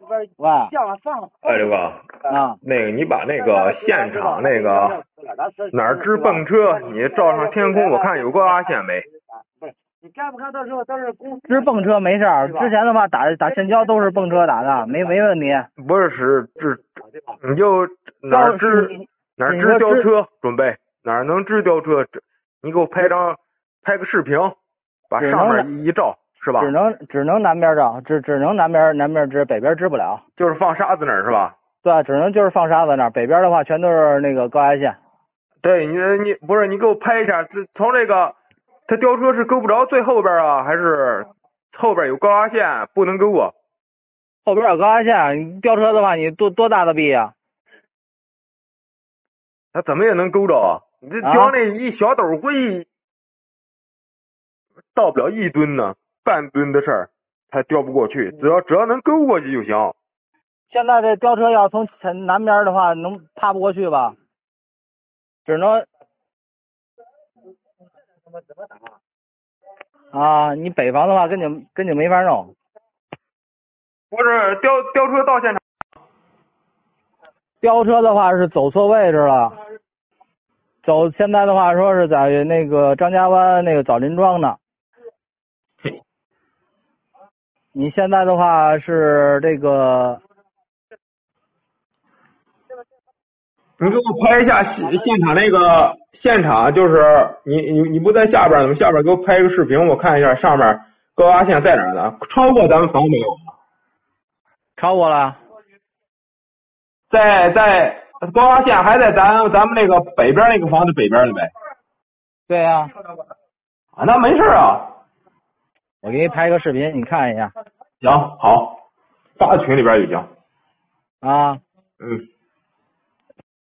喂， 哎，刘哥啊， 那个你把那个现场那个哪儿支泵车，你照上天空，我看有高压线没？ 支泵车没事儿，之前的话打线交都是泵车打的，没问题。 不是支，你就哪儿支吊车，准备哪儿能支吊车，你给我拍个视频，把上面一照，是吧？ 只能南边照，只能南边支，北边支不了。 就是放沙子那儿是吧？ 对，只能就是放沙子那儿，北边的话全都是那个高压线。 对，你不是你给我拍一下，从这个它吊车是够不着最后边啊，还是后边有高压线不能够啊？ 后边有高压线，你吊车的话你多大的臂啊？ 它怎么也能够着啊？你这吊那一小斗柜到不了1吨呢，半吨的事儿，它吊不过去，只要能够过去就行。 现在这吊车要从南边的话，能爬不过去吧？只能啊，你北方的话根本没法弄。 不是吊车到现场， 吊车的话是走错位置了，现在的话说是在那个张家湾那个枣林庄呢。你现在的话是这个， 你给我拍一下现场那个现场，就是你不在下边呢吗？下边给我拍一个视频，我看一下上面高压线在哪呢？超过咱们房没有？ 超过了。 在高压线还在咱们那个北边那个房子北边的呗。 对呀。 啊，那没事啊。 我给你拍个视频，你看一下。 行，好，发群里边就行。 啊。 嗯。